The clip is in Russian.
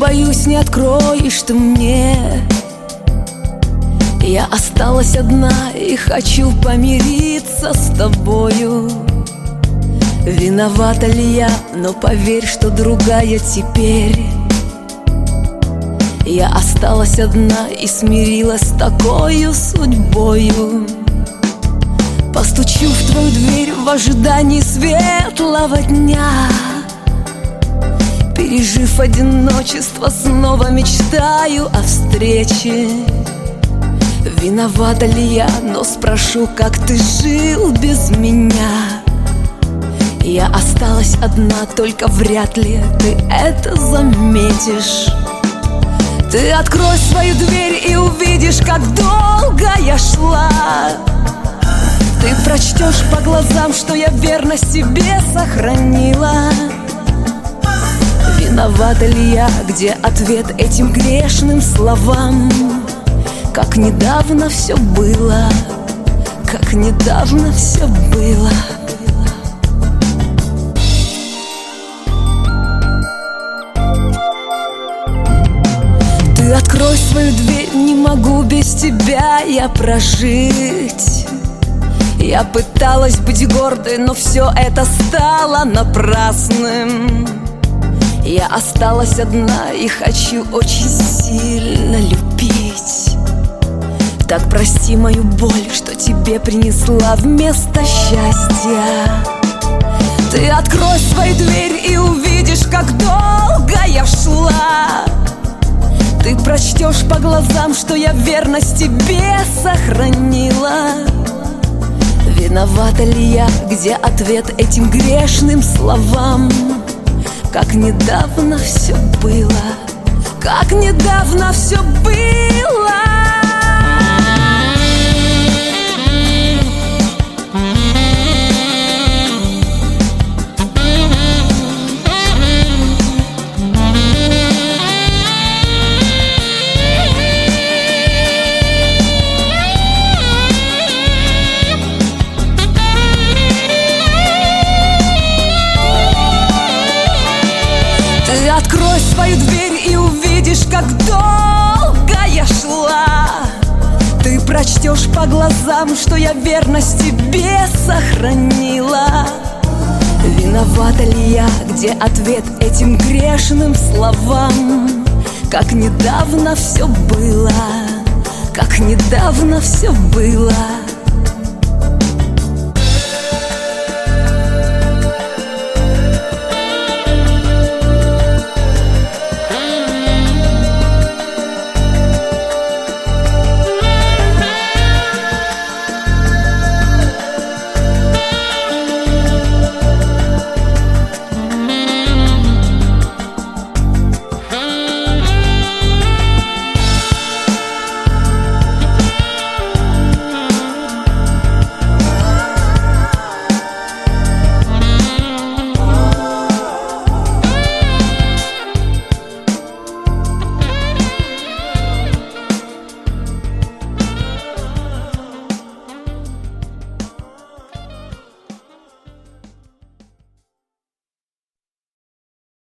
боюсь, не откроешь ты мне. Я осталась одна и хочу помириться с тобою. Виновата ли я, но поверь, что другая теперь. Я осталась одна и смирилась с такою судьбою. Постучу в твою дверь в ожидании светлого дня. Пережив одиночество, снова мечтаю о встрече. Виновата ли я, но спрошу, как ты жил без меня. Я осталась одна, только вряд ли ты это заметишь. Ты открой свою дверь и увидишь, как долго я шла. Ты прочтешь по глазам, что я верность себе сохранила. Виновата ли я, где ответ этим грешным словам? Как недавно все было, как недавно все было. Ты открой свою дверь, не могу без тебя я прожить. Я пыталась быть гордой, но все это стало напрасным. Я осталась одна и хочу очень сильно любить. Так прости мою боль, что тебе принесла вместо счастья. Ты открой свою дверь и увидишь, как долго я шла. Ты прочтешь по глазам, что я верность тебе сохранила. Виновата ли я, где ответ этим грешным словам? Как недавно все было, как недавно все было. Ты открой свою дверь и увидишь, как долго я шла. Ты прочтешь по глазам, что я верность тебе сохранила. Виновата ли я, где ответ этим грешным словам? Как недавно все было, как недавно все было.